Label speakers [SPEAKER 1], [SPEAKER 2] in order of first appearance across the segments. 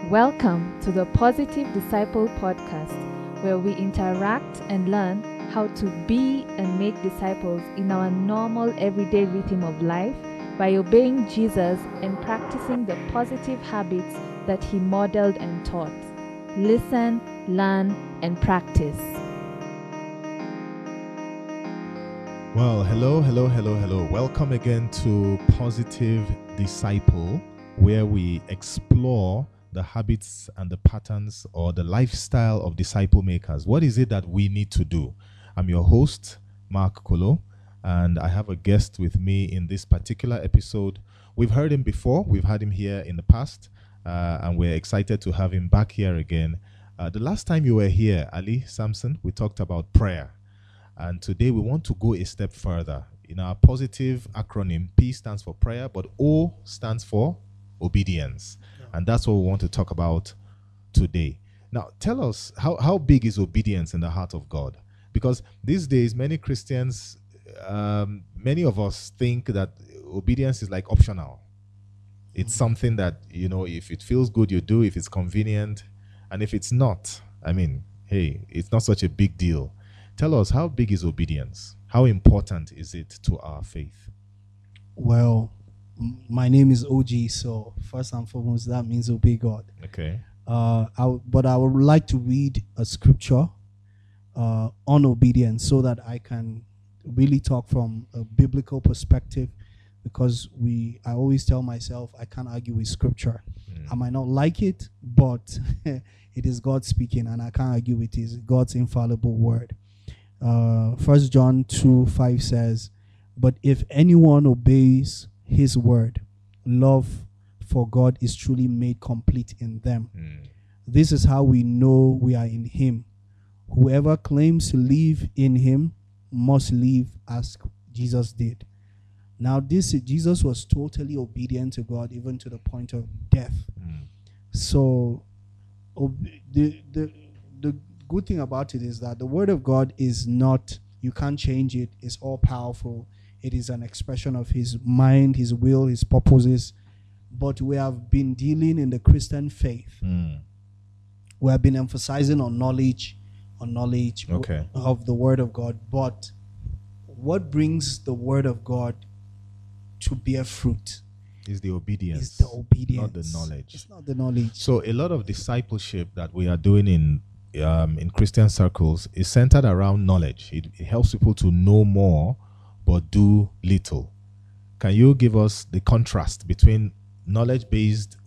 [SPEAKER 1] Welcome to the Positive Disciple Podcast, where we interact and learn how to be and make disciples in our normal everyday rhythm of life by obeying Jesus and practicing the positive habits that he modeled and taught. Listen, learn, and practice.
[SPEAKER 2] Well, hello. Welcome again to Positive Disciple, where we explore the habits and the patterns or the lifestyle of disciple makers. What is it that we need to do? I'm your host, Mark Kolo, and I have a guest with me in this particular episode. We've heard him before. We've had him here in the past, and we're excited to have him back here again. The last time you were here, Ali Samson, we talked about prayer. And today we want to go a step further. In our positive acronym, P stands for prayer, but O stands for obedience. And that's what we want to talk about today. Now, tell us, how big is obedience in the heart of God? Because these days, many Christians, many of us think that obedience is like optional. It's something that, if it feels good, you do, if it's convenient. And if it's not, hey, it's not such a big deal. Tell us, how big is obedience? How important is it to our faith?
[SPEAKER 3] Well, my name is OG, so first and foremost, that means obey God.
[SPEAKER 2] Okay.
[SPEAKER 3] But I would like to read a scripture on obedience so that I can really talk from a biblical perspective, because I always tell myself I can't argue with scripture. I might not like it, but it is God speaking, and I can't argue with it. It's God's infallible word. 1 John 2:5 says, "But if anyone obeys his word, love for God is truly made complete in them. This is how we know we are in him. Whoever claims to live in him must live as Jesus did." Now, Jesus was totally obedient to God, even to the point of death. So, the good thing about it is that the word of God is not, you can't change it. It's all powerful. It is an expression of his mind, his will, his purposes. But we have been dealing in the Christian faith. We have been emphasizing on knowledge of the word of God. But what brings the word of God to bear fruit
[SPEAKER 2] is the obedience.
[SPEAKER 3] It's the obedience.
[SPEAKER 2] Not the knowledge.
[SPEAKER 3] It's not the knowledge.
[SPEAKER 2] So a lot of discipleship that we are doing in Christian circles is centered around knowledge. It helps people to know more but do little. Can you give us the contrast between knowledge-based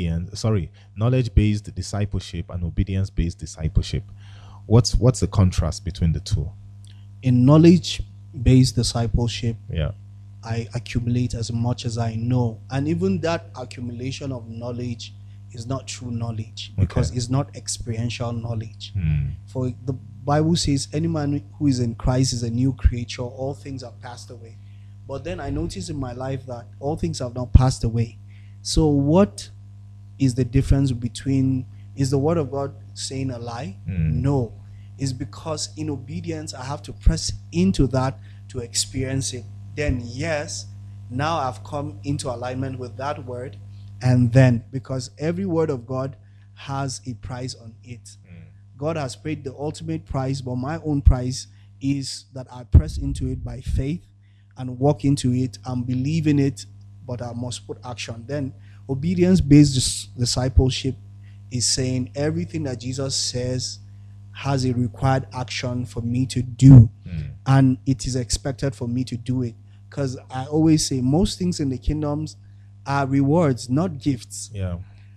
[SPEAKER 2] discipleship and obedience-based discipleship? What's the contrast between the two?
[SPEAKER 3] In knowledge-based discipleship,
[SPEAKER 2] yeah,
[SPEAKER 3] I accumulate as much as I know. And even that accumulation of knowledge is not true knowledge, because it's not experiential knowledge. For the Bible says, any man who is in Christ is a new creature. All things are passed away. But then I noticed in my life that all things have not passed away. So what is the difference between, is the word of God saying a lie? No. It's because in obedience, I have to press into that to experience it. Then yes, now I've come into alignment with that word. And then, because every word of God has a price on it. God has paid the ultimate price, but my own price is that I press into it by faith and walk into it and believe in it, but I must put action. Then obedience-based discipleship is saying everything that Jesus says has a required action for me to do, and it is expected for me to do it. Because I always say most things in the kingdoms are rewards, not gifts.
[SPEAKER 2] Yeah.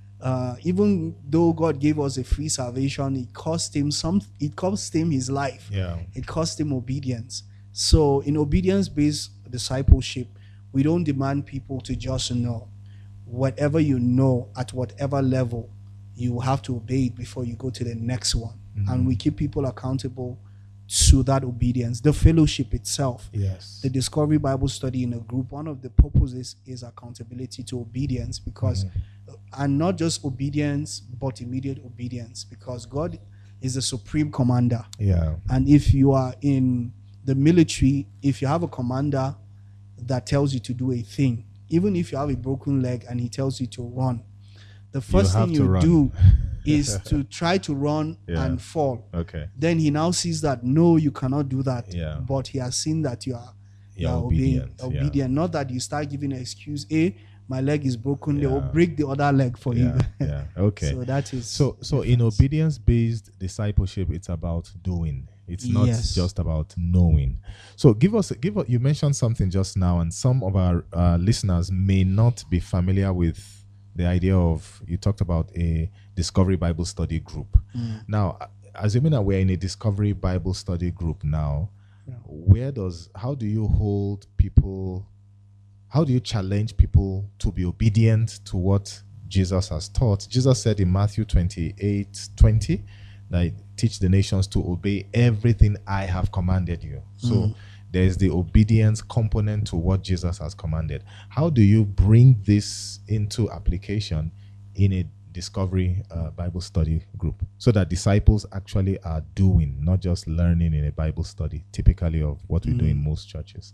[SPEAKER 3] Even though God gave us a free salvation, it cost him his life.
[SPEAKER 2] Yeah.
[SPEAKER 3] It cost him obedience. So in obedience-based discipleship, we don't demand people to just know. Whatever you know at whatever level, you have to obey it before you go to the next one. And we keep people accountable to that obedience. The fellowship itself,
[SPEAKER 2] yes,
[SPEAKER 3] the Discovery Bible Study in a group, one of the purposes is accountability to obedience, because and not just obedience but immediate obedience, because God is the supreme commander. And if you are in the military, if you have a commander that tells you to do a thing, even if you have a broken leg and he tells you to run, the first
[SPEAKER 2] have
[SPEAKER 3] thing
[SPEAKER 2] to
[SPEAKER 3] you
[SPEAKER 2] run.
[SPEAKER 3] do is to try to run
[SPEAKER 2] Yeah.
[SPEAKER 3] and fall.
[SPEAKER 2] Okay.
[SPEAKER 3] Then he now sees that no, you cannot do that.
[SPEAKER 2] Yeah.
[SPEAKER 3] But he has seen that you are
[SPEAKER 2] You're
[SPEAKER 3] obedient.
[SPEAKER 2] obedient, yeah.
[SPEAKER 3] Not that you start giving an excuse. My leg is broken. They will
[SPEAKER 2] Yeah.
[SPEAKER 3] break the other leg for you.
[SPEAKER 2] Yeah. Okay.
[SPEAKER 3] So that is
[SPEAKER 2] So in obedience-based discipleship, it's about doing. It's not
[SPEAKER 3] Yes.
[SPEAKER 2] just about knowing. So give us. You mentioned something just now, and some of our listeners may not be familiar with the idea of. You talked about a Discovery Bible Study group. Now, assuming that we're in a Discovery Bible Study group now, how do you hold people? How do you challenge people to be obedient to what Jesus has taught? Jesus said in Matthew 28:20 that teach the nations to obey everything I have commanded you. So there's the obedience component to what Jesus has commanded. How do you bring this into application in a Discovery Bible Study group so that disciples actually are doing, not just learning in a Bible study, typically of what we do in most churches?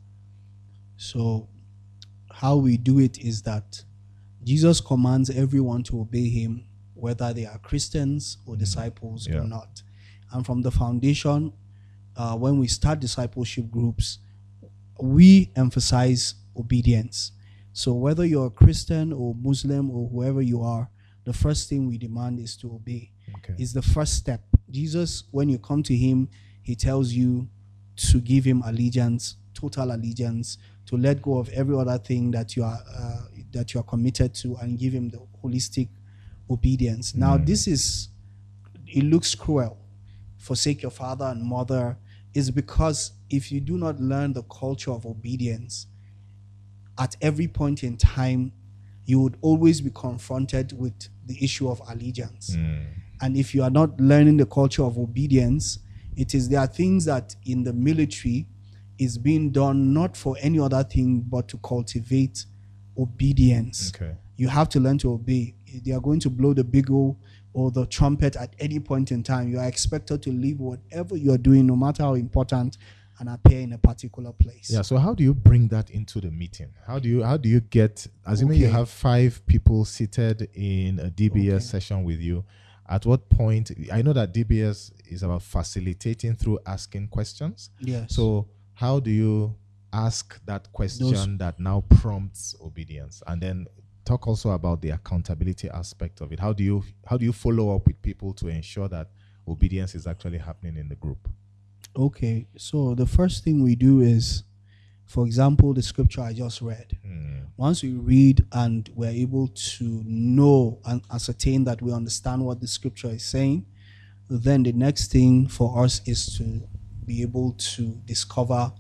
[SPEAKER 3] So how we do it is that Jesus commands everyone to obey him, whether they are Christians or disciples or not. And from the foundation, when we start discipleship groups, we emphasize obedience. So whether you're a Christian or Muslim or whoever you are, the first thing we demand is to obey.
[SPEAKER 2] Okay.
[SPEAKER 3] Is the first step. Jesus, when you come to him, he tells you to give him allegiance, total allegiance, to let go of every other thing that you are committed to, and give him the holistic obedience. Now, it looks cruel. Forsake your father and mother, is because if you do not learn the culture of obedience, at every point in time, you would always be confronted with the issue of allegiance. And if you are not learning the culture of obedience, there are things that in the military is being done not for any other thing but to cultivate obedience.
[SPEAKER 2] Okay.
[SPEAKER 3] You have to learn to obey. They are going to blow the bugle or the trumpet at any point in time. You are expected to leave whatever you are doing, no matter how important, and appear in a particular place.
[SPEAKER 2] Yeah. So how do you bring that into the meeting? How do you get, assuming you have 5 people seated in a DBS session with you, at what point, I know that DBS is about facilitating through asking questions.
[SPEAKER 3] Yes.
[SPEAKER 2] So how do you ask that question that now prompts obedience? And then talk also about the accountability aspect of it. How do you follow up with people to ensure that obedience is actually happening in the group?
[SPEAKER 3] Okay, so the first thing we do is, for example, the scripture I just read. Once we read and we're able to know and ascertain that we understand what the scripture is saying, then the next thing for us is to be able to discover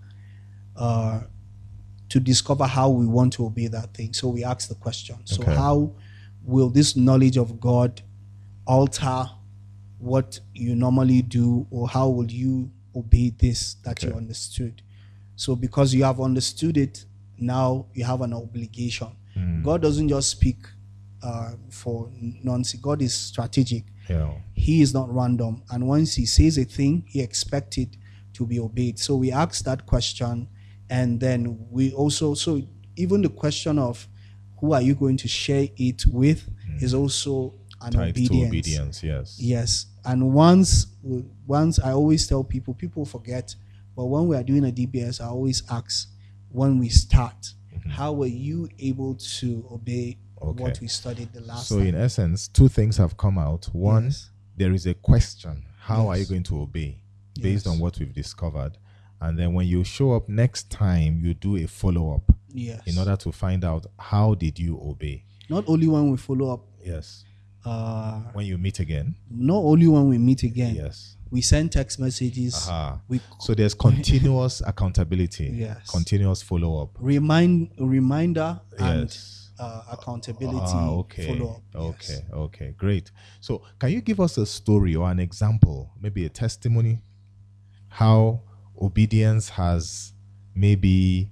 [SPEAKER 3] how we want to obey that thing. So we ask the question. So how will this knowledge of God alter what you normally do, or how will you obey this that you understood? So because you have understood it, now you have an obligation. God doesn't just speak for nonsense. God is strategic. He is not random. And once he says a thing, he expects it to be obeyed. So we ask that question, and then we also, so even the question of who are you going to share it with is also an obedience.
[SPEAKER 2] To obedience, yes.
[SPEAKER 3] Yes. And once I always tell people forget, but when we are doing a DBS, I always ask, when we start, how were you able to obey what we studied the last time?
[SPEAKER 2] So in essence, 2 things have come out. One, there is a question. How are you going to obey based on what we've discovered? And then when you show up next time, you do a follow-up in order to find out how did you obey.
[SPEAKER 3] Not only when we follow up.
[SPEAKER 2] Yes. When you meet again.
[SPEAKER 3] Not only when we meet again.
[SPEAKER 2] Yes.
[SPEAKER 3] We send text messages.
[SPEAKER 2] So there's continuous accountability. Continuous follow-up.
[SPEAKER 3] Reminder and accountability follow-up.
[SPEAKER 2] Okay, great. So can you give us a story or an example, maybe a testimony, how obedience has maybe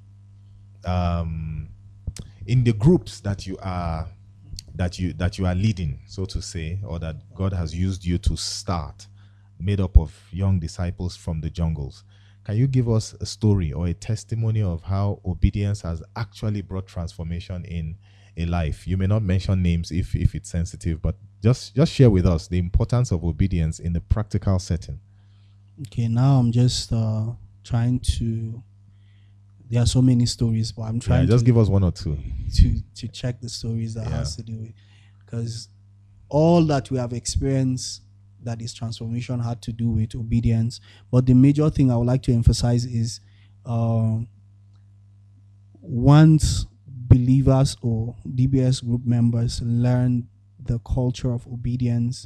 [SPEAKER 2] in the groups that you are leading, so to say, or that God has used you to start, made up of young disciples from the jungles? Can you give us a story or a testimony of how obedience has actually brought transformation in a life. You may not mention names if it's sensitive, but just share with us the importance of obedience in the practical setting.
[SPEAKER 3] Okay, now I'm just trying to. There are so many stories, but I'm trying
[SPEAKER 2] just give us one or two
[SPEAKER 3] to check the stories that has to do with, because all that we have experienced that is transformation had to do with obedience. But the major thing I would like to emphasize is once believers or DBS group members learn the culture of obedience,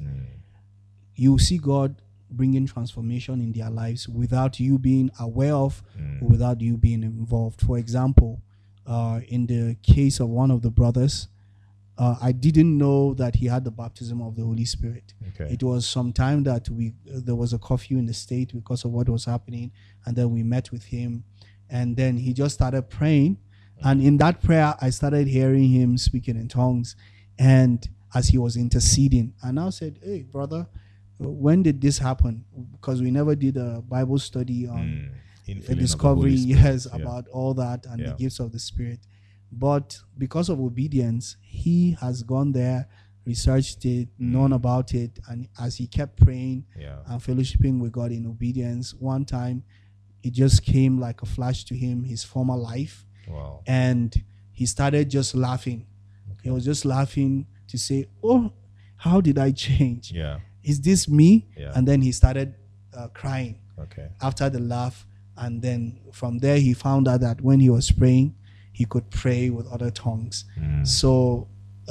[SPEAKER 3] you see God bringing transformation in their lives without you being aware of or without you being involved. For example, in the case of one of the brothers, I didn't know that he had the baptism of the Holy Spirit.
[SPEAKER 2] Okay.
[SPEAKER 3] It was some time that there was a curfew in the state because of what was happening, and then we met with him, and then he just started praying, and in that prayer I started hearing him speaking in tongues, and as he was interceding, and I said, "Hey, brother, when did this happen?" Because we never did a Bible study on a discovery, about all that and the gifts of the Spirit. But because of obedience, he has gone there, researched it, known about it, and as he kept praying and fellowshipping with God in obedience, one time it just came like a flash to him, his former life.
[SPEAKER 2] Wow.
[SPEAKER 3] And he started just laughing. Okay. He was just laughing to say, "Oh, how did I change? Is this me?" And then he started crying after the laugh. And then from there, he found out that when he was praying, he could pray with other tongues. So,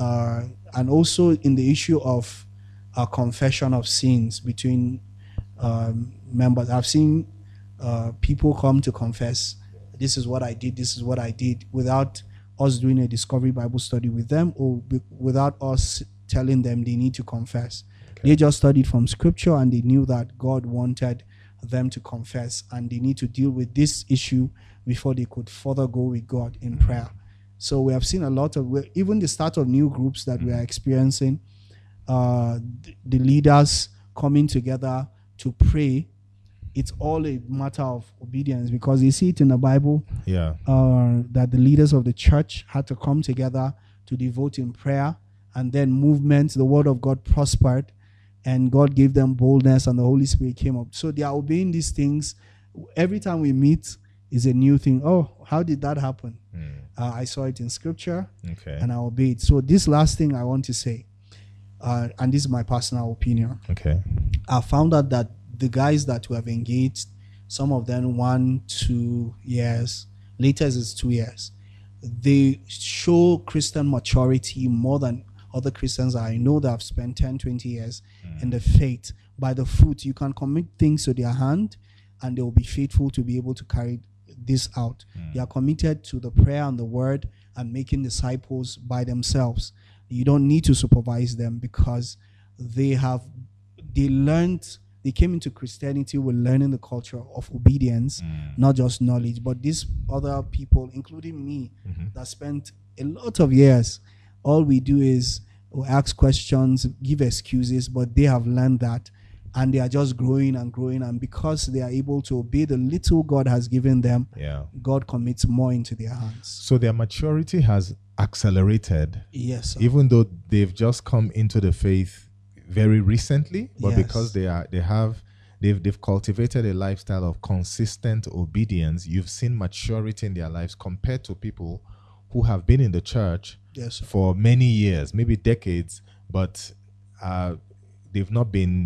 [SPEAKER 3] and also in the issue of confession of sins between members, I've seen people come to confess, "This is what I did, this is what I did," without us doing a discovery Bible study with them or without us telling them they need to confess. They just studied from scripture and they knew that God wanted them to confess and they need to deal with this issue before they could further go with God in prayer. So we have seen a lot of, even the start of new groups that we are experiencing, the leaders coming together to pray. It's all a matter of obedience, because you see it in the Bible that the leaders of the church had to come together to devote in prayer, and then movements, the word of God prospered, and God gave them boldness and the Holy Spirit came up. So they are obeying these things. Every time we meet is a new thing. Oh, how did that happen? I saw it in scripture and I obeyed. So this last thing I want to say, and this is my personal opinion. I found out that the guys that we have engaged, some of them 1-2 years, latest is 2 years, they show Christian maturity more than other Christians I know that have spent 10-20 years in the faith. By the fruit, you can commit things to their hand and they will be faithful to be able to carry this out. They are committed to the prayer and the word and making disciples by themselves. You don't need to supervise them, because they learned. They came into Christianity with learning the culture of obedience, not just knowledge. But these other people, including me, that spent a lot of years, all we do is we ask questions, give excuses, but they have learned that, and they are just growing and growing. And because they are able to obey the little God has given them, God commits more into their hands. So
[SPEAKER 2] their maturity has accelerated.
[SPEAKER 3] Yes, sir.
[SPEAKER 2] Even though they've just come into the faith very recently, but because they've cultivated a lifestyle of consistent obedience, you've seen maturity in their lives compared to people who have been in the church for many years, maybe decades, but they've not been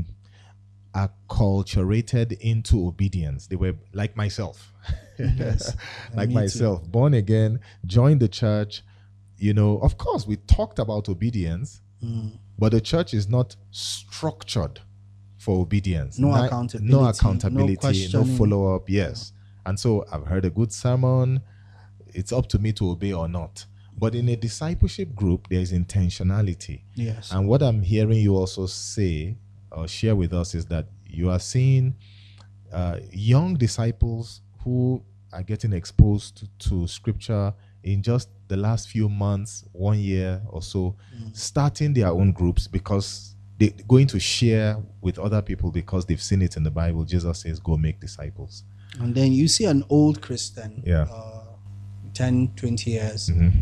[SPEAKER 2] acculturated into obedience. They were like myself, like myself, born again, joined the church. You know, of course, we talked about obedience, but the church is not structured for obedience.
[SPEAKER 3] No accountability,
[SPEAKER 2] no follow-up. And so I've heard a good sermon. It's up to me to obey or not. But in a discipleship group, there is intentionality. And what I'm hearing you also say or share with us is that you are seeing young disciples who are getting exposed to scripture in just the last few months, 1 year or so, starting their own groups because they're going to share with other people because they've seen it in the Bible. Jesus says, go make disciples.
[SPEAKER 3] And then you see an old Christian, 10, 20 years.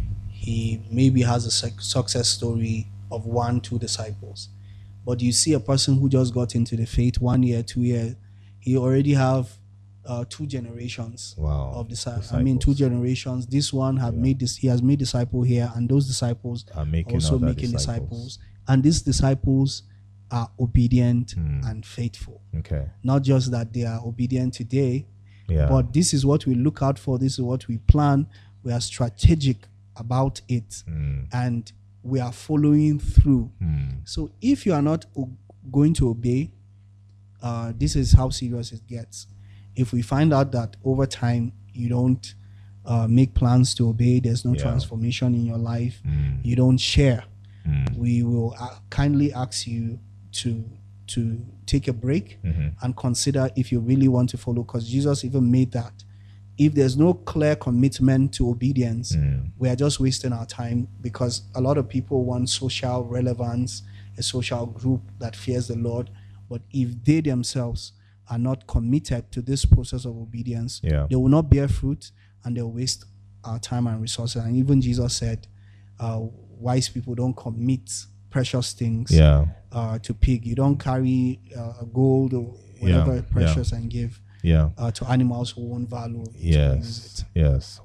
[SPEAKER 3] he maybe has a success story of 1-2 disciples. But you see a person who just got into the faith 1 year, 2 years, he already have 2 generations of disciples. I mean, 2 generations. This one have made this. He has made disciple here, and those disciples
[SPEAKER 2] are
[SPEAKER 3] also making disciples. And these disciples are obedient and faithful.
[SPEAKER 2] Okay.
[SPEAKER 3] Not just that they are obedient today,
[SPEAKER 2] Yeah.
[SPEAKER 3] but this is what we look out for. This is what we plan. We are strategic about it, and we are following through. So if you are not going to obey, this is how serious it gets. If we find out that over time you don't make plans to obey, there's no transformation in your life, you don't share, we will kindly ask you to take a break and consider if you really want to follow, because Jesus even made that. If there's no clear commitment to obedience, we are just wasting our time, because a lot of people want social relevance, a social group that fears the Lord. But if they themselves are not committed to this process of obedience, they will not bear fruit, and they'll waste our time and resources. And even Jesus said, wise people don't commit precious things to pig. You don't carry gold or whatever precious and give to animals who won't value it.
[SPEAKER 2] Yes.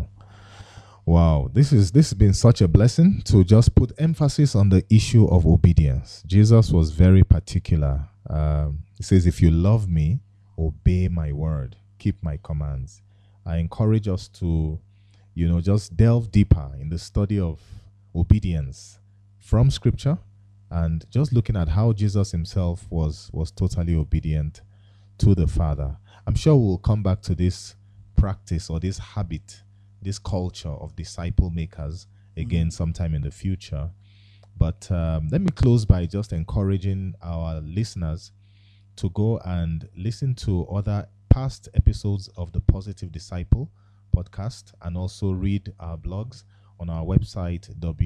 [SPEAKER 2] Wow. This has been such a blessing to just put emphasis on the issue of obedience. Jesus was very particular. He says, if you love me, obey my word, keep my commands. I encourage us to, just delve deeper in the study of obedience from scripture, and just looking at how Jesus himself was totally obedient to the Father. I'm sure we'll come back to this practice or this habit, this culture of disciple makers again sometime in the future. But let me close by just encouraging our listeners to go and listen to other past episodes of the Positive Disciple podcast, and also read our blogs on our website,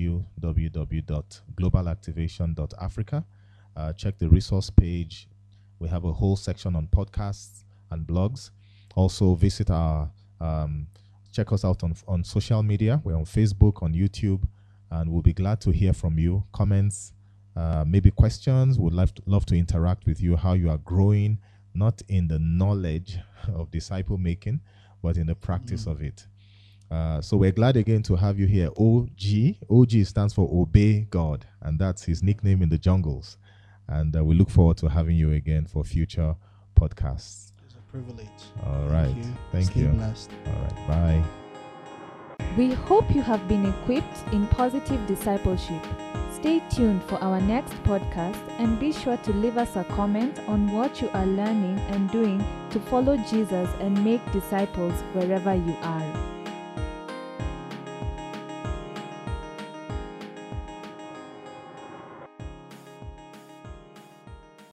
[SPEAKER 2] www.globalactivation.africa. Check the resource page. We have a whole section on podcasts and blogs. Also visit our, check us out on social media. We're on Facebook, on YouTube, and we'll be glad to hear from you. Comments, maybe questions. Would love to interact with you, how you are growing, not in the knowledge of disciple making, but in the practice of it. So we're glad again to have you here. OG stands for Obey God, and that's his nickname in the jungles. And we look forward to having you again for future podcasts.
[SPEAKER 3] It's a privilege.
[SPEAKER 2] All right. Thank you.
[SPEAKER 3] Stay blessed.
[SPEAKER 2] All right. Bye.
[SPEAKER 1] We hope you have been equipped in positive discipleship. Stay tuned for our next podcast, and be sure to leave us a comment on what you are learning and doing to follow Jesus and make disciples wherever you are.